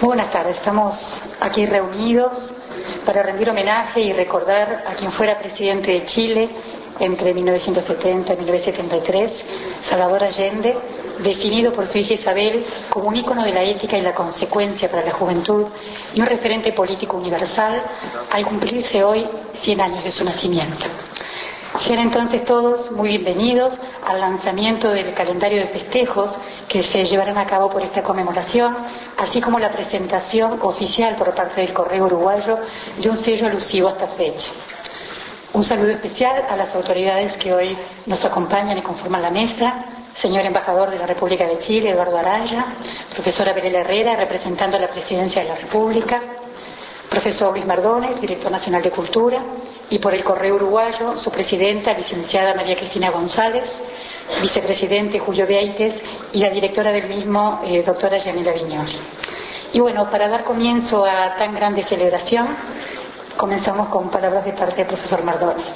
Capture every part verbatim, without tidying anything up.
Muy buenas tardes. Estamos aquí reunidos para rendir homenaje y recordar a quien fuera presidente de Chile entre mil novecientos setenta y mil novecientos setenta y tres, Salvador Allende, definido por su hija Isabel como un ícono de la ética y la consecuencia para la juventud y un referente político universal, al cumplirse hoy cien años de su nacimiento. Sean entonces todos muy bienvenidos al lanzamiento del calendario de festejos que se llevarán a cabo por esta conmemoración, así como la presentación oficial por parte del Correo Uruguayo de un sello alusivo a esta fecha. Un saludo especial a las autoridades que hoy nos acompañan y conforman la mesa: señor embajador de la República de Chile, Eduardo Araya; profesora Belela Herrera, representando a la Presidencia de la República; profesor Luis Mardones, director nacional de Cultura; y por el Correo Uruguayo, su presidenta, licenciada María Cristina González; vicepresidente Julio Vieites y la directora del mismo, eh, doctora Yanela Viñoli. Y bueno, para dar comienzo a tan grande celebración, comenzamos con palabras de parte del profesor Mardones.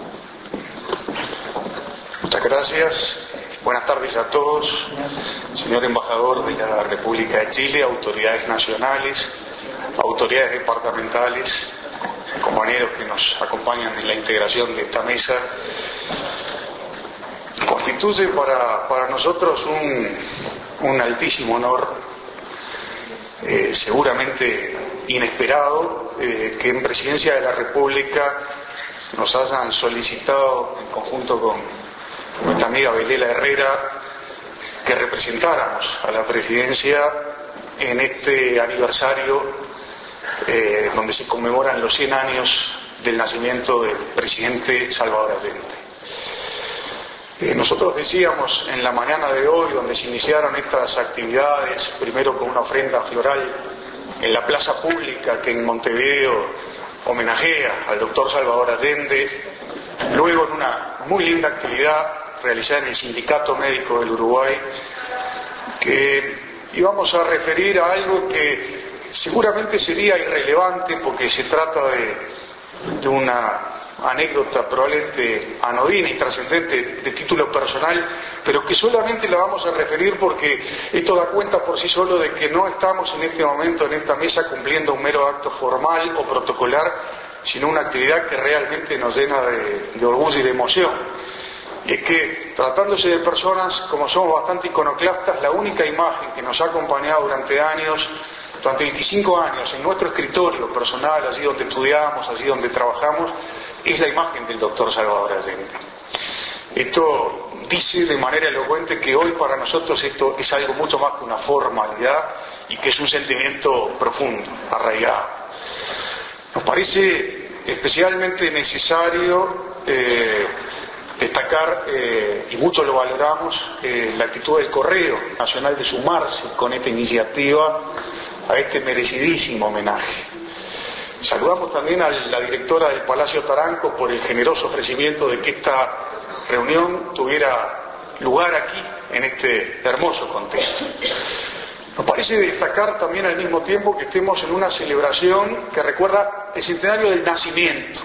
Muchas gracias. Buenas tardes a todos. Señor embajador de la República de Chile, autoridades nacionales, autoridades departamentales, compañeros que nos acompañan en la integración de esta mesa. Constituye para, para nosotros un, un altísimo honor, eh, seguramente inesperado, eh, que en Presidencia de la República nos hayan solicitado, en conjunto con nuestra amiga Belela Herrera, que representáramos a la Presidencia en este aniversario Eh, donde se conmemoran los cien años del nacimiento del presidente Salvador Allende. Eh, nosotros decíamos en la mañana de hoy, donde se iniciaron estas actividades, primero con una ofrenda floral en la plaza pública que en Montevideo homenajea al doctor Salvador Allende, luego en una muy linda actividad realizada en el Sindicato Médico del Uruguay, que íbamos a referir a algo que seguramente sería irrelevante porque se trata de, de una anécdota probablemente anodina y trascendente de título personal, pero que solamente la vamos a referir porque esto da cuenta por sí solo de que no estamos en este momento en esta mesa cumpliendo un mero acto formal o protocolar, sino una actividad que realmente nos llena de, de orgullo y de emoción. Y es que, tratándose de personas, como somos bastante iconoclastas, la única imagen que nos ha acompañado durante años, durante veinticinco años, en nuestro escritorio personal, allí donde estudiamos, allí donde trabajamos, es la imagen del doctor Salvador Allende. Esto dice de manera elocuente que hoy para nosotros esto es algo mucho más que una formalidad y que es un sentimiento profundo, arraigado. Nos parece especialmente necesario eh, destacar, eh, y mucho lo valoramos, eh, la actitud del Correo Nacional de sumarse con esta iniciativa a este merecidísimo homenaje. Saludamos también a la directora del Palacio Taranco por el generoso ofrecimiento de que esta reunión tuviera lugar aquí, en este hermoso contexto. Nos parece destacar también al mismo tiempo que estemos en una celebración que recuerda el centenario del nacimiento,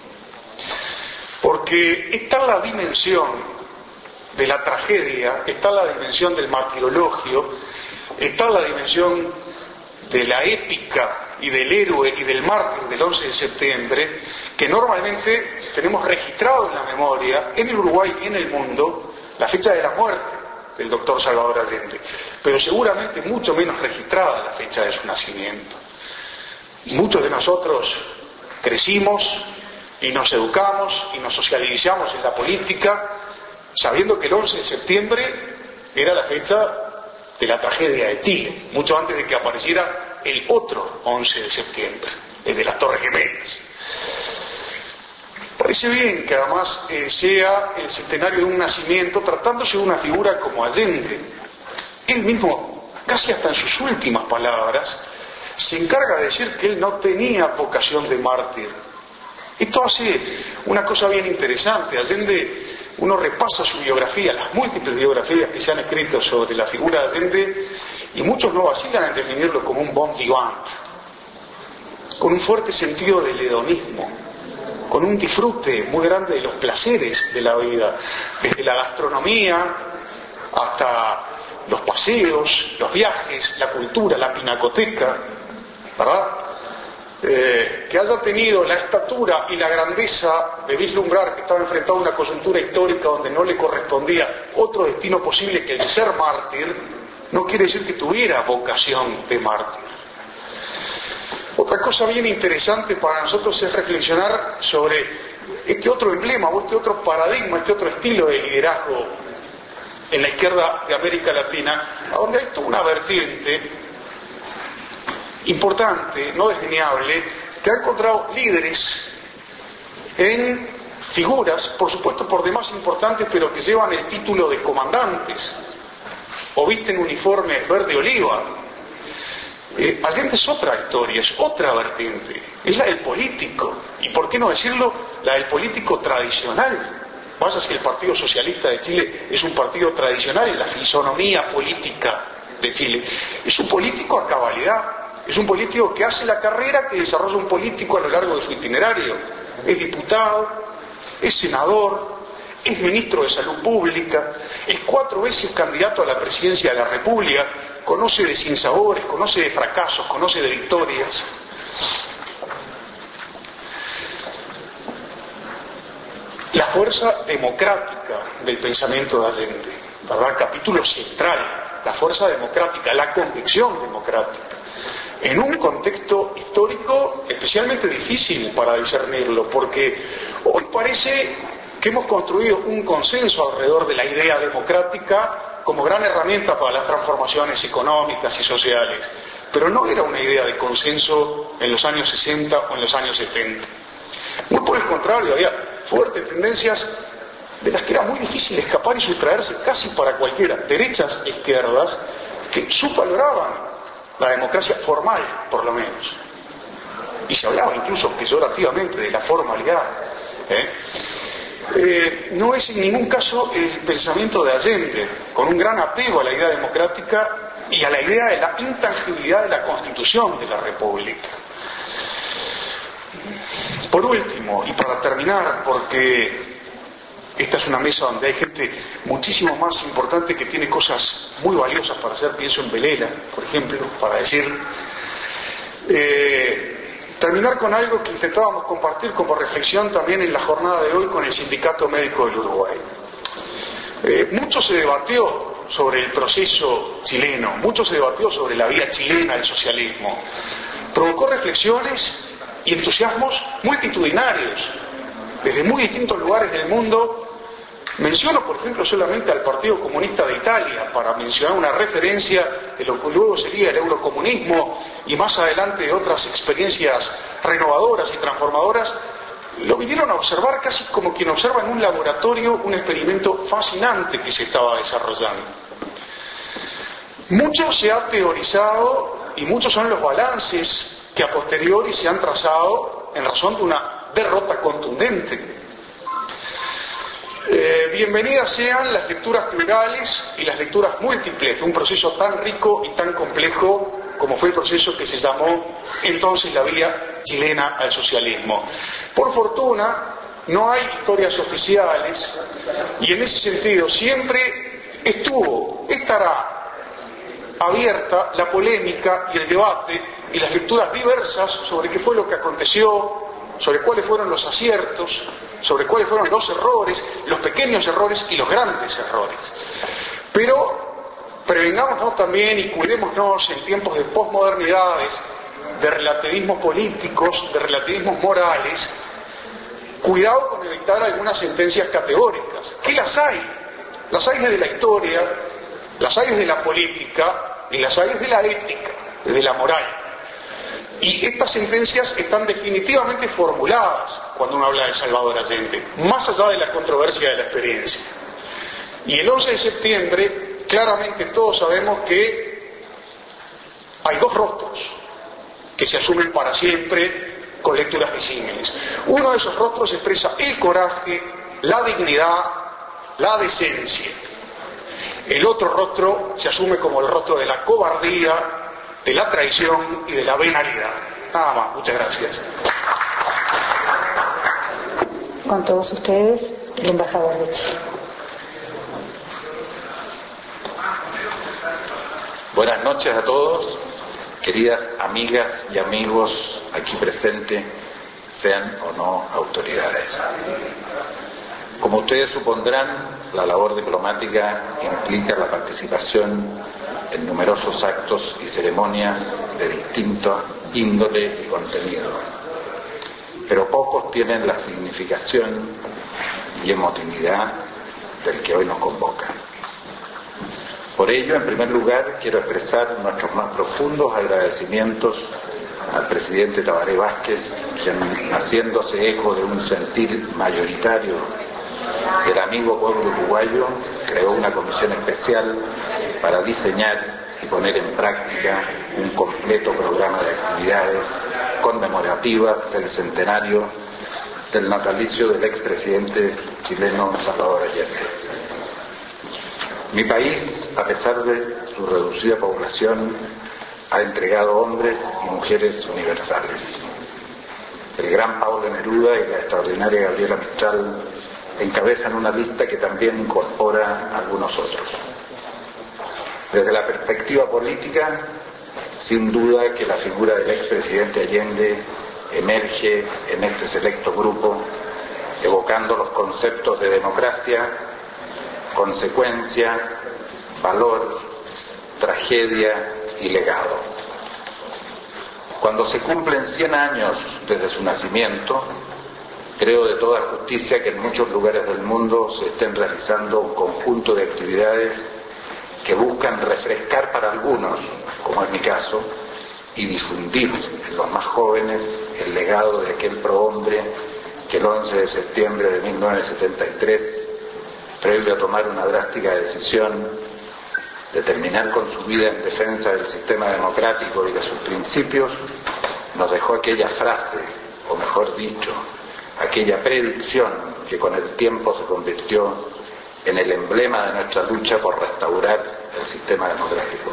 porque está la dimensión de la tragedia, está la dimensión del martirologio, está la dimensión de la épica y del héroe y del mártir del once de septiembre, que normalmente tenemos registrado en la memoria, en el Uruguay y en el mundo, la fecha de la muerte del doctor Salvador Allende, pero seguramente mucho menos registrada la fecha de su nacimiento. Y muchos de nosotros crecimos y nos educamos y nos socializamos en la política sabiendo que el once de septiembre era la fecha de la tragedia de Chile, mucho antes de que apareciera el otro once de septiembre, el de las Torres Gemelas. Parece bien que además eh, sea el centenario de un nacimiento, tratándose de una figura como Allende. Él mismo, casi hasta en sus últimas palabras, se encarga de decir que él no tenía vocación de mártir. Esto hace una cosa bien interesante. Allende, uno repasa su biografía, las múltiples biografías que se han escrito sobre la figura de Allende, y muchos no vacilan en definirlo como un bon vivant, con un fuerte sentido del hedonismo, con un disfrute muy grande de los placeres de la vida, desde la gastronomía hasta los paseos, los viajes, la cultura, la pinacoteca, ¿verdad? Eh, que haya tenido la estatura y la grandeza de vislumbrar que estaba enfrentado a una coyuntura histórica donde no le correspondía otro destino posible que el de ser mártir, no quiere decir que tuviera vocación de mártir. Otra cosa bien interesante para nosotros es reflexionar sobre este otro emblema o este otro paradigma, este otro estilo de liderazgo en la izquierda de América Latina, a donde hay toda una vertiente importante, no desdeñable, que ha encontrado líderes en figuras, por supuesto por demás importantes, pero que llevan el título de comandantes o visten uniformes verde oliva. Eh, Allende es otra historia, es otra vertiente, es la del político, y por qué no decirlo, la del político tradicional. Vaya si el Partido Socialista de Chile es un partido tradicional en la fisonomía política de Chile. Es un político a cabalidad. Es un político que hace la carrera que desarrolla un político a lo largo de su itinerario. Es diputado, es senador, es ministro de Salud Pública, es cuatro veces candidato a la presidencia de la República, conoce de sinsabores, conoce de fracasos, conoce de victorias. La fuerza democrática del pensamiento de Allende, ¿verdad? Capítulo central, la fuerza democrática, la convicción democrática. En un contexto histórico especialmente difícil para discernirlo, porque hoy parece que hemos construido un consenso alrededor de la idea democrática como gran herramienta para las transformaciones económicas y sociales, pero no era una idea de consenso en los años sesenta o en los años setenta. Muy por el contrario, había fuertes tendencias de las que era muy difícil escapar y sustraerse casi para cualquiera, derechas e izquierdas, que subvaloraban la democracia formal, por lo menos. Y se hablaba incluso peyorativamente de la formalidad. ¿eh? Eh, no es en ningún caso el pensamiento de Allende, con un gran apego a la idea democrática y a la idea de la intangibilidad de la Constitución de la República. Por último, y para terminar, porque esta es una mesa donde hay gente muchísimo más importante que tiene cosas muy valiosas para hacer, pienso en Belela, por ejemplo, para decir, eh, terminar con algo que intentábamos compartir como reflexión también en la jornada de hoy con el Sindicato Médico del Uruguay. Eh, mucho se debatió sobre el proceso chileno, mucho se debatió sobre la vía chilena del socialismo, provocó reflexiones y entusiasmos multitudinarios desde muy distintos lugares del mundo. Menciono, por ejemplo, solamente al Partido Comunista de Italia, para mencionar una referencia de lo que luego sería el eurocomunismo y más adelante de otras experiencias renovadoras y transformadoras. Lo vinieron a observar casi como quien observa en un laboratorio un experimento fascinante que se estaba desarrollando. Mucho se ha teorizado y muchos son los balances que a posteriori se han trazado en razón de una derrota contundente. Eh, bienvenidas sean las lecturas plurales y las lecturas múltiples de un proceso tan rico y tan complejo como fue el proceso que se llamó entonces la vía chilena al socialismo. Por fortuna, no hay historias oficiales y en ese sentido siempre estuvo, estará abierta la polémica y el debate y las lecturas diversas sobre qué fue lo que aconteció, sobre cuáles fueron los aciertos, sobre cuáles fueron los errores, los pequeños errores y los grandes errores. Pero prevengámonos también y cuidémonos en tiempos de posmodernidades, de relativismos políticos, de relativismos morales. Cuidado con evitar algunas sentencias categóricas, que las hay, las hay desde la historia, las hay desde la política y las hay desde la ética, desde la moral. Y estas sentencias están definitivamente formuladas cuando uno habla de Salvador Allende, más allá de la controversia de la experiencia. Y el once de septiembre, claramente todos sabemos que hay dos rostros que se asumen para siempre con lecturas disímiles. Uno de esos rostros expresa el coraje, la dignidad, la decencia. El otro rostro se asume como el rostro de la cobardía, de la traición y de la venalidad. Nada más, muchas gracias. Con todos ustedes, el embajador de Chile. Buenas noches a todos. queridas amigas y amigos aquí presentes, sean o no autoridades. Como ustedes supondrán, la labor diplomática implica la participación en numerosos actos y ceremonias de distinta índole y contenido, pero pocos tienen la significación y emotividad del que hoy nos convoca. Por ello, en primer lugar, quiero expresar nuestros más profundos agradecimientos al presidente Tabaré Vázquez, quien, haciéndose eco de un sentir mayoritario del amigo pueblo uruguayo, creó una comisión especial para diseñar y poner en práctica un completo programa de actividades conmemorativas del centenario del natalicio del expresidente chileno Salvador Allende. Mi país, a pesar de su reducida población, ha entregado hombres y mujeres universales. El gran Pablo Neruda y la extraordinaria Gabriela Mistral encabezan una lista que también incorpora a algunos otros. Desde la perspectiva política, sin duda que la figura del expresidente Allende emerge en este selecto grupo, evocando los conceptos de democracia, consecuencia, valor, tragedia y legado. Cuando se cumplen cien años desde su nacimiento, creo de toda justicia que en muchos lugares del mundo se estén realizando un conjunto de actividades que buscan refrescar para algunos, como es mi caso, y difundir en los más jóvenes el legado de aquel prohombre que el once de septiembre de mil novecientos setenta y tres, previo a tomar una drástica decisión de terminar con su vida en defensa del sistema democrático y de sus principios, nos dejó aquella frase, o mejor dicho, aquella predicción que con el tiempo se convirtió en el emblema de nuestra lucha por restaurar el sistema democrático.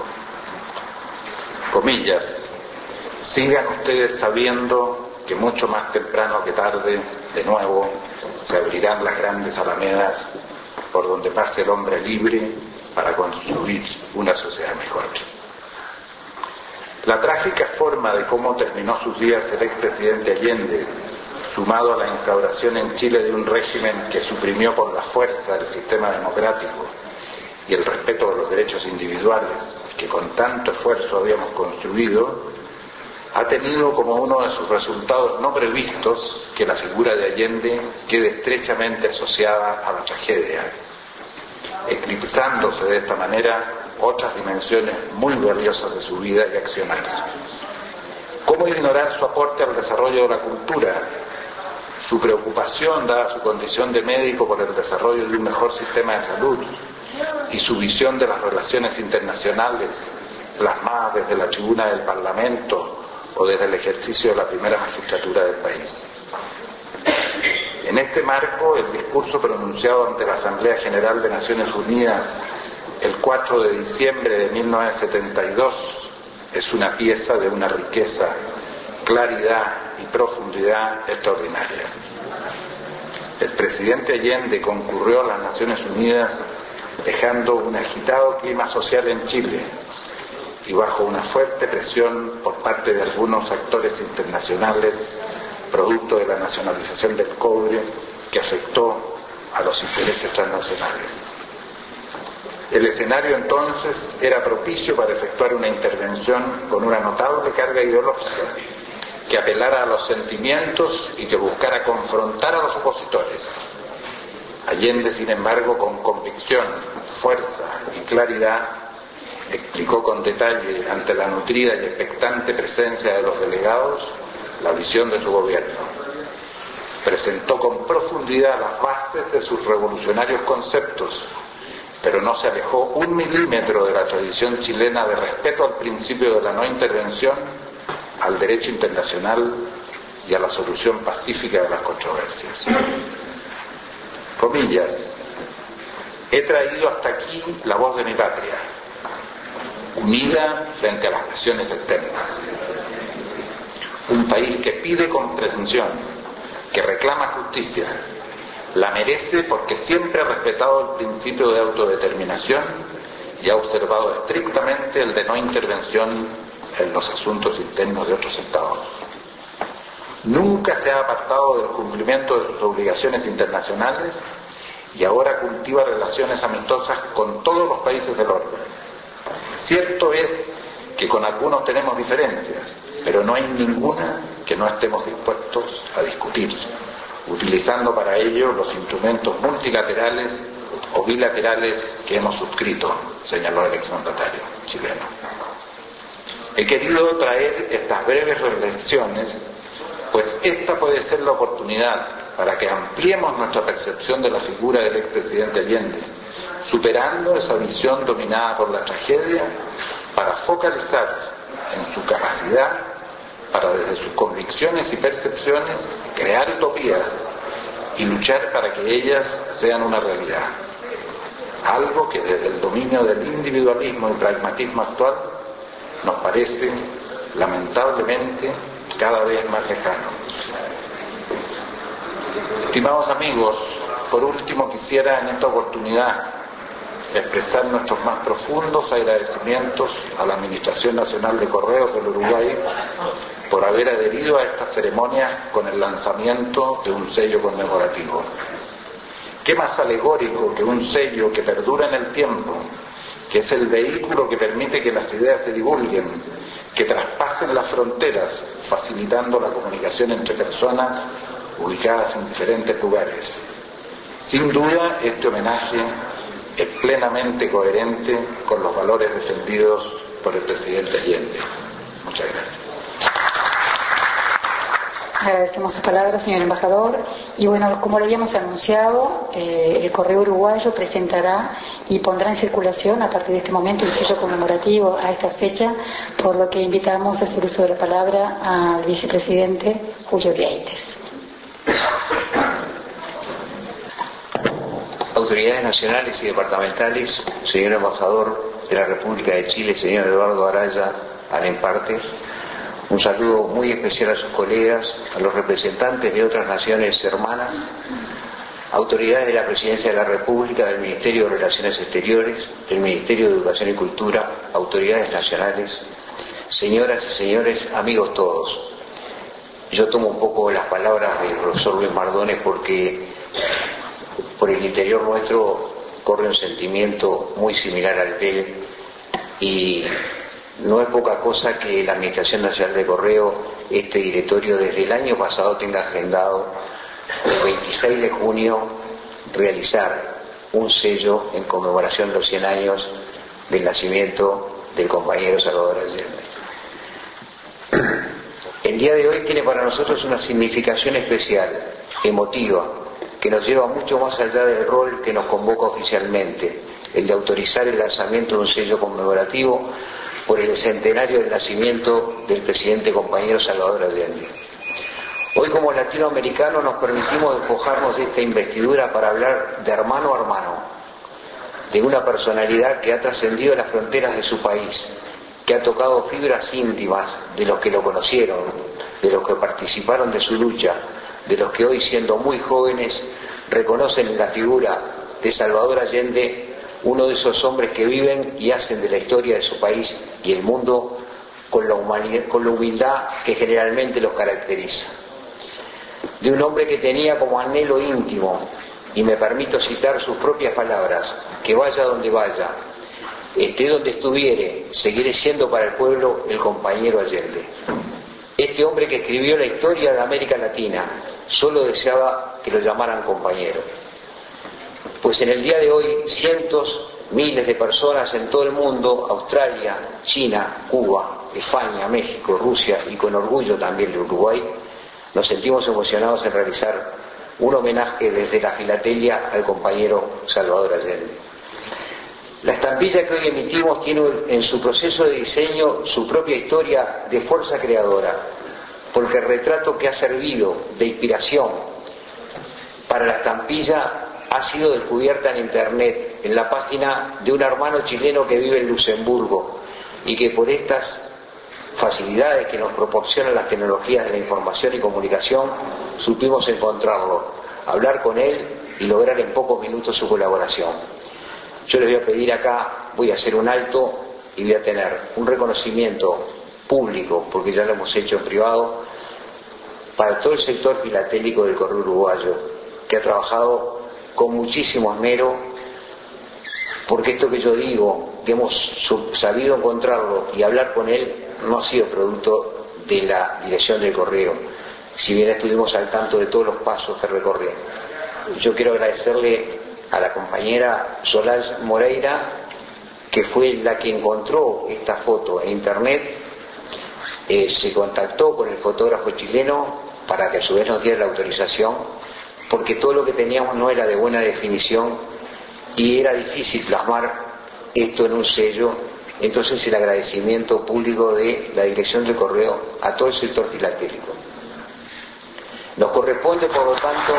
Comillas, sigan ustedes sabiendo que mucho más temprano que tarde, de nuevo, se abrirán las grandes alamedas por donde pase el hombre libre para construir una sociedad mejor. La trágica forma de cómo terminó sus días el expresidente Allende, sumado a la instauración en Chile de un régimen que suprimió por la fuerza el sistema democrático y el respeto de los derechos individuales que con tanto esfuerzo habíamos construido, ha tenido como uno de sus resultados no previstos que la figura de Allende quede estrechamente asociada a la tragedia, eclipsándose de esta manera otras dimensiones muy valiosas de su vida y accionar. ¿Cómo ignorar su aporte al desarrollo de la cultura, su preocupación, dada su condición de médico, por el desarrollo de un mejor sistema de salud y su visión de las relaciones internacionales plasmadas desde la tribuna del Parlamento o desde el ejercicio de la primera magistratura del país? En este marco, el discurso pronunciado ante la Asamblea General de Naciones Unidas el cuatro de diciembre de mil novecientos setenta y dos es una pieza de una riqueza, claridad y profundidad extraordinaria. El presidente Allende concurrió a las Naciones Unidas dejando un agitado clima social en Chile y bajo una fuerte presión por parte de algunos actores internacionales, producto de la nacionalización del cobre que afectó a los intereses transnacionales. El escenario entonces era propicio para efectuar una intervención con una notable carga ideológica que apelara a los sentimientos y que buscara confrontar a los opositores. Allende, sin embargo, con convicción, fuerza y claridad, explicó con detalle ante la nutrida y expectante presencia de los delegados la visión de su gobierno. Presentó con profundidad las bases de sus revolucionarios conceptos, pero no se alejó un milímetro de la tradición chilena de respeto al principio de la no intervención, al derecho internacional y a la solución pacífica de las controversias. Comillas, he traído hasta aquí la voz de mi patria, unida frente a las presiones externas. Un país que pide comprensión, que reclama justicia, la merece porque siempre ha respetado el principio de autodeterminación y ha observado estrictamente el de no intervención en los asuntos internos de otros estados. Nunca se ha apartado del cumplimiento de sus obligaciones internacionales y ahora cultiva relaciones amistosas con todos los países del orden. Cierto es que con algunos tenemos diferencias, pero no hay ninguna que no estemos dispuestos a discutir, utilizando para ello los instrumentos multilaterales o bilaterales que hemos suscrito, señaló el exmandatario chileno. He querido traer estas breves reflexiones, pues esta puede ser la oportunidad para que ampliemos nuestra percepción de la figura del expresidente Allende, superando esa visión dominada por la tragedia, para focalizar en su capacidad para, desde sus convicciones y percepciones, crear utopías y luchar para que ellas sean una realidad. Algo que desde el dominio del individualismo y pragmatismo actual nos parece, lamentablemente, cada vez más lejano. Estimados amigos, por último quisiera en esta oportunidad expresar nuestros más profundos agradecimientos a la Administración Nacional de Correos del Uruguay por haber adherido a esta ceremonia con el lanzamiento de un sello conmemorativo. ¿Qué más alegórico que un sello que perdura en el tiempo, que es el vehículo que permite que las ideas se divulguen, que traspasen las fronteras, facilitando la comunicación entre personas ubicadas en diferentes lugares? Sin duda, este homenaje es plenamente coherente con los valores defendidos por el presidente Allende. Muchas gracias. Agradecemos sus palabras, señor embajador. Y bueno, como lo habíamos anunciado, eh, el Correo Uruguayo presentará y pondrá en circulación a partir de este momento el sello conmemorativo a esta fecha, por lo que invitamos a hacer uso de la palabra al vicepresidente Julio Vieites. Autoridades nacionales y departamentales, señor embajador de la República de Chile, señor Eduardo Araya Alemparte, un saludo muy especial a sus colegas, a los representantes de otras naciones hermanas, autoridades de la Presidencia de la República, del Ministerio de Relaciones Exteriores, del Ministerio de Educación y Cultura, autoridades nacionales, señoras y señores, amigos todos. Yo tomo un poco las palabras del profesor Luis Mardones porque por el interior nuestro corre un sentimiento muy similar al de él, y no es poca cosa que la Administración Nacional de Correo, este directorio, desde el año pasado tenga agendado el veintiséis de junio realizar un sello en conmemoración de los cien años del nacimiento del compañero Salvador Allende. El día de hoy tiene para nosotros una significación especial, emotiva, que nos lleva mucho más allá del rol que nos convoca oficialmente, el de autorizar el lanzamiento de un sello conmemorativo por el centenario del nacimiento del presidente compañero Salvador Allende. Hoy, como latinoamericanos, nos permitimos despojarnos de esta investidura para hablar de hermano a hermano, de una personalidad que ha trascendido las fronteras de su país, que ha tocado fibras íntimas de los que lo conocieron, de los que participaron de su lucha, de los que hoy, siendo muy jóvenes, reconocen en la figura de Salvador Allende uno de esos hombres que viven y hacen de la historia de su país y el mundo con la humanidad, con la humildad que generalmente los caracteriza. De un hombre que tenía como anhelo íntimo, y me permito citar sus propias palabras, que vaya donde vaya, esté donde estuviere, seguiré siendo para el pueblo el compañero Allende. Este hombre que escribió la historia de América Latina solo deseaba que lo llamaran compañero. Pues en el día de hoy cientos, miles de personas en todo el mundo, Australia, China, Cuba, España, México, Rusia y con orgullo también de Uruguay, nos sentimos emocionados en realizar un homenaje desde la filatelia al compañero Salvador Allende. La estampilla que hoy emitimos tiene en su proceso de diseño su propia historia de fuerza creadora, porque el retrato que ha servido de inspiración para la estampilla ha sido descubierta en internet, en la página de un hermano chileno que vive en Luxemburgo y que por estas facilidades que nos proporcionan las tecnologías de la información y comunicación supimos encontrarlo, hablar con él y lograr en pocos minutos su colaboración. Yo les voy a pedir acá, voy a hacer un alto y voy a tener un reconocimiento público, porque ya lo hemos hecho en privado, para todo el sector filatélico del Correo Uruguayo, que ha trabajado con muchísimo esmero, porque esto que yo digo, que hemos sabido encontrarlo y hablar con él, no ha sido producto de la dirección del Correo, si bien estuvimos al tanto de todos los pasos que recorrió. Yo quiero agradecerle a la compañera Solange Moreira, que fue la que encontró esta foto en internet, eh, se contactó con el fotógrafo chileno para que a su vez nos diera la autorización, porque todo lo que teníamos no era de buena definición y era difícil plasmar esto en un sello. Entonces el agradecimiento público de la dirección del Correo a todo el sector filatélico. Nos corresponde, por lo tanto,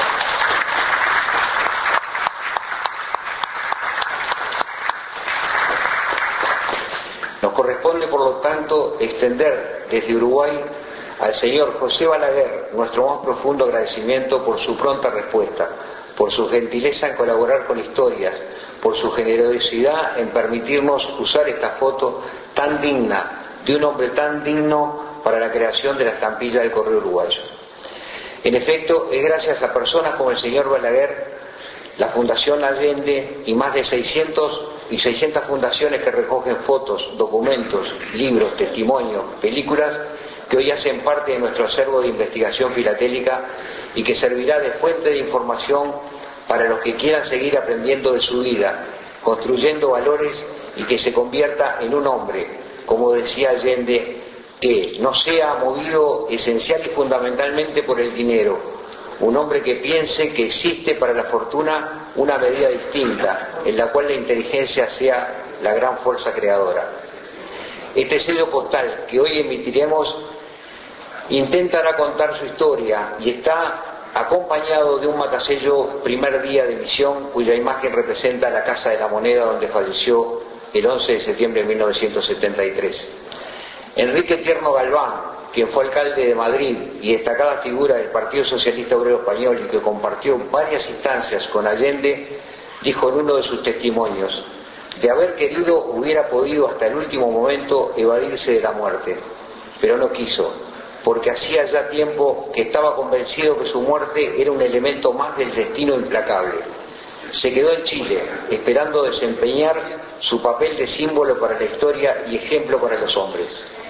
nos corresponde, por lo tanto, extender desde Uruguay al señor José Balaguer nuestro más profundo agradecimiento por su pronta respuesta, por su gentileza en colaborar con historias, por su generosidad en permitirnos usar esta foto tan digna, de un hombre tan digno para la creación de la estampilla del Correo Uruguayo. En efecto, es gracias a personas como el señor Balaguer, la Fundación Allende y más de seiscientas fundaciones que recogen fotos, documentos, libros, testimonios, películas, que hoy hacen parte de nuestro acervo de investigación filatélica y que servirá de fuente de información para los que quieran seguir aprendiendo de su vida, construyendo valores y que se convierta en un hombre, como decía Allende, que no sea movido esencial y fundamentalmente por el dinero, un hombre que piense que existe para la fortuna una medida distinta, en la cual la inteligencia sea la gran fuerza creadora. Este sello postal que hoy emitiremos intentará contar su historia y está acompañado de un matasello primer día de emisión, cuya imagen representa la Casa de la Moneda donde falleció el once de septiembre de mil novecientos setenta y tres. Enrique Tierno Galván, quien fue alcalde de Madrid y destacada figura del Partido Socialista Obrero Español y que compartió varias instancias con Allende, dijo en uno de sus testimonios: de haber querido hubiera podido hasta el último momento evadirse de la muerte, pero no quiso, porque hacía ya tiempo que estaba convencido que su muerte era un elemento más del destino implacable. Se quedó en Chile, esperando desempeñar su papel de símbolo para la historia y ejemplo para los hombres.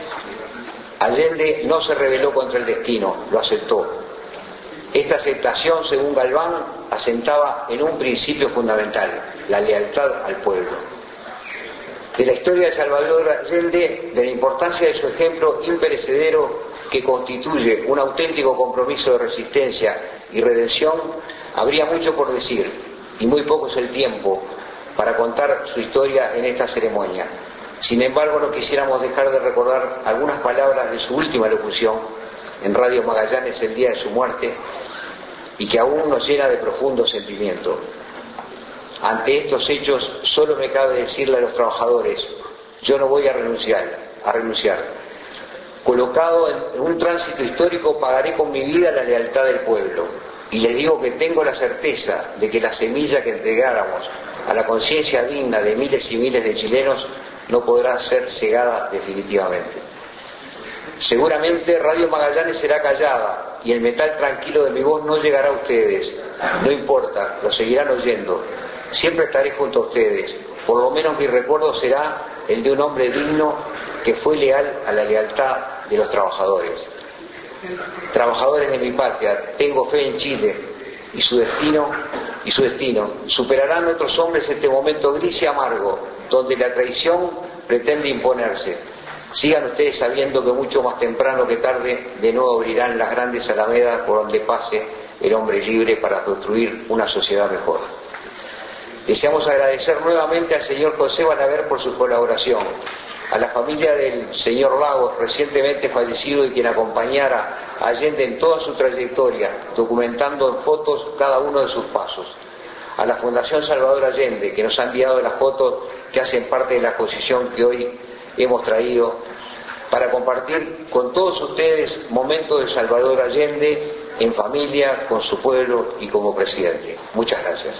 Allende no se rebeló contra el destino, lo aceptó. Esta aceptación, según Galván, asentaba en un principio fundamental: la lealtad al pueblo. De la historia de Salvador Allende, de la importancia de su ejemplo imperecedero que constituye un auténtico compromiso de resistencia y redención, habría mucho por decir, y muy poco es el tiempo para contar su historia en esta ceremonia. Sin embargo, no quisiéramos dejar de recordar algunas palabras de su última locución en Radio Magallanes el día de su muerte, y que aún nos llena de profundo sentimiento. Ante estos hechos, solo me cabe decirle a los trabajadores: yo no voy a renunciar, a renunciar. Colocado en un tránsito histórico, pagaré con mi vida la lealtad del pueblo. Y les digo que tengo la certeza de que la semilla que entregáramos a la conciencia digna de miles y miles de chilenos no podrá ser cegada definitivamente. Seguramente Radio Magallanes será callada y el metal tranquilo de mi voz no llegará a ustedes. No importa, lo seguirán oyendo. Siempre estaré junto a ustedes. Por lo menos mi recuerdo será el de un hombre digno que fue leal a la lealtad de los trabajadores. Trabajadores de mi patria, tengo fe en Chile y su destino y su destino. Superarán otros hombres este momento gris y amargo, donde la traición pretende imponerse. Sigan ustedes sabiendo que mucho más temprano que tarde de nuevo abrirán las grandes alamedas por donde pase el hombre libre para construir una sociedad mejor. Deseamos agradecer nuevamente al señor José Balaguer por su colaboración, a la familia del señor Lagos, recientemente fallecido y quien acompañara a Allende en toda su trayectoria, documentando en fotos cada uno de sus pasos, a la Fundación Salvador Allende, que nos ha enviado las fotos que hacen parte de la exposición que hoy hemos traído para compartir con todos ustedes momentos de Salvador Allende en familia, con su pueblo y como presidente. Muchas gracias.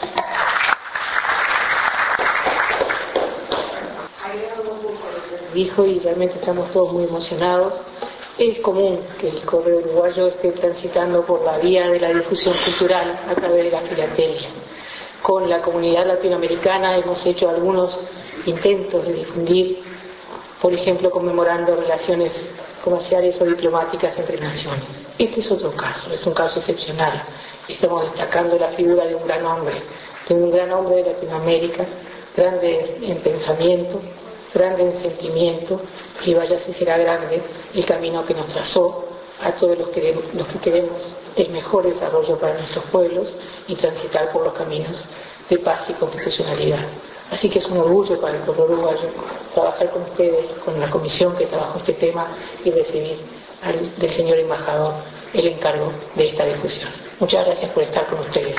dijo y realmente estamos todos muy emocionados. Es común que el correo uruguayo esté transitando por la vía de la difusión cultural a través de la filatelia. Con la comunidad latinoamericana hemos hecho algunos intentos de difundir, por ejemplo, conmemorando relaciones comerciales o diplomáticas entre naciones. Este es otro caso, es un caso excepcional. Estamos destacando la figura de un gran hombre, de un gran hombre de Latinoamérica, grande en pensamiento, grande en sentimiento, y vaya si será grande el camino que nos trazó a todos los que, los que queremos el mejor desarrollo para nuestros pueblos y transitar por los caminos de paz y constitucionalidad. Así que es un orgullo para el pueblo uruguayo trabajar con ustedes, con la comisión que trabajó este tema y recibir al, del señor embajador el encargo de esta difusión. Muchas gracias por estar con ustedes.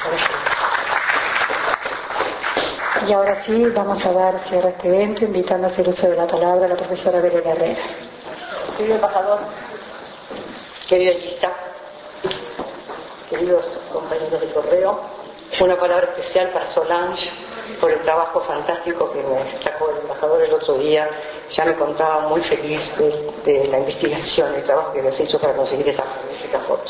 Y ahora sí, vamos a dar cierre a este evento, invitando a hacer uso de la palabra a la profesora Belén Herrera. Querido embajador, querida Lisa, queridos compañeros de correo, una palabra especial para Solange por el trabajo fantástico que me sacó el embajador el otro día. Ya me contaba muy feliz de, de la investigación y el trabajo que les he hecho para conseguir esta magnífica foto.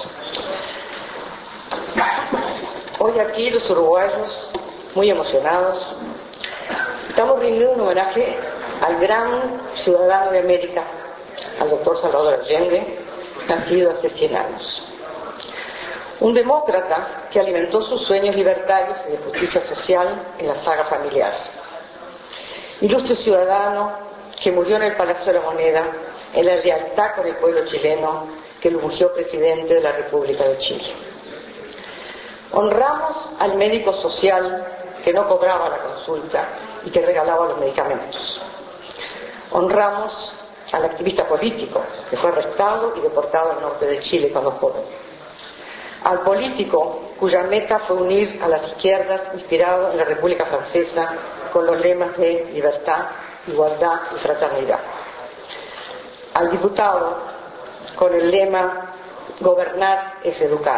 Hoy aquí los uruguayos, muy emocionados, estamos rindiendo un homenaje al gran ciudadano de América, al doctor Salvador Allende, nacido hace cien años. Un demócrata que alimentó sus sueños libertarios y de justicia social en la saga familiar. Ilustre ciudadano que murió en el Palacio de la Moneda en la lealtad con el pueblo chileno que lo ungió presidente de la República de Chile. Honramos al médico social que no cobraba la consulta y que regalaba los medicamentos. Honramos al activista político que fue arrestado y deportado al norte de Chile cuando joven. Al político cuya meta fue unir a las izquierdas inspirado en la República Francesa con los lemas de libertad, igualdad y fraternidad. Al diputado con el lema gobernar es educar.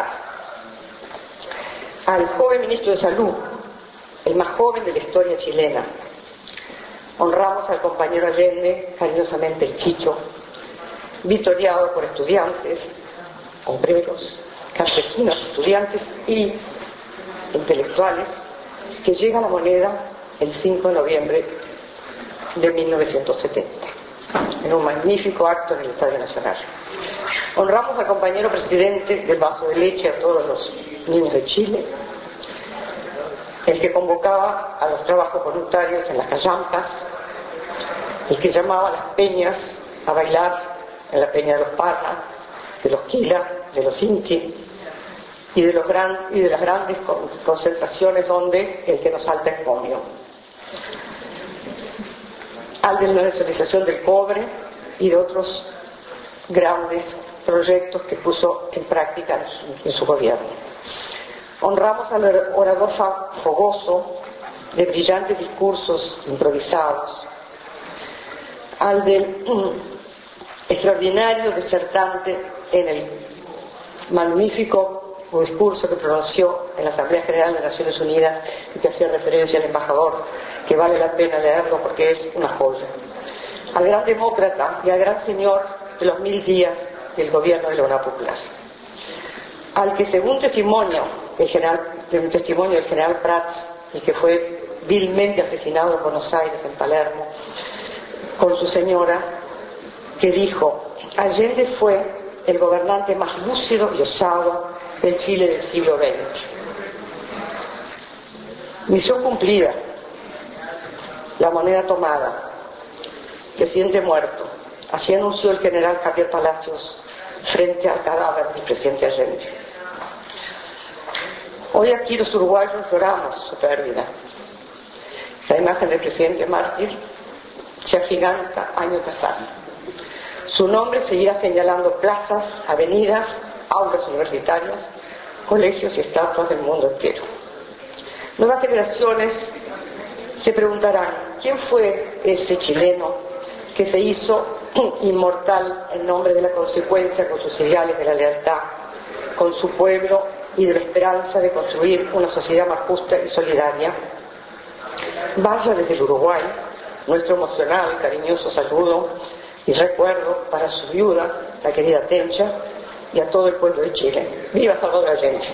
Al joven ministro de Salud, el más joven de la historia chilena. Honramos al compañero Allende, cariñosamente el Chicho, victoriado por estudiantes, obreros, campesinos, estudiantes y intelectuales, que llega a la Moneda el cinco de noviembre de mil novecientos setenta, en un magnífico acto en el Estadio Nacional. Honramos al compañero presidente del vaso de leche a todos los niños de Chile, el que convocaba a los trabajos voluntarios en las callampas, el que llamaba a las peñas a bailar en la peña de los Parra, de los Quila, de los Inti y de, los gran, y de las grandes concentraciones donde el que nos salta es comio. Al de la nacionalización del cobre y de otros grandes proyectos que puso en práctica en su, en su gobierno. Honramos al orador fogoso de brillantes discursos improvisados, al del um, extraordinario disertante en el magnífico discurso que pronunció en la Asamblea General de Naciones Unidas y que hacía referencia al embajador, que vale la pena leerlo porque es una joya. Al gran demócrata y al gran señor de los mil días del gobierno de la Unidad Popular. Al que, según testimonio del general, de un testimonio del general Prats, el que fue vilmente asesinado en Buenos Aires, en Palermo, con su señora, que dijo: Allende fue el gobernante más lúcido y osado del Chile del siglo veinte. Misión cumplida, la Moneda tomada, presidente muerto. Así anunció el general Javier Palacios frente al cadáver del presidente Allende. Hoy aquí los uruguayos lloramos su pérdida. La imagen del presidente mártir se agiganta año tras año. Su nombre seguirá señalando plazas, avenidas, aulas universitarias, colegios y estatuas del mundo entero. Nuevas generaciones se preguntarán: ¿quién fue ese chileno que se hizo inmortal en nombre de la consecuencia con sus ideales de la lealtad, con su pueblo y de la esperanza de construir una sociedad más justa y solidaria? Vaya desde el Uruguay nuestro emocionado y cariñoso saludo y recuerdo para su viuda, la querida Tencha, y a todo el pueblo de Chile. ¡Viva Salvador Allende!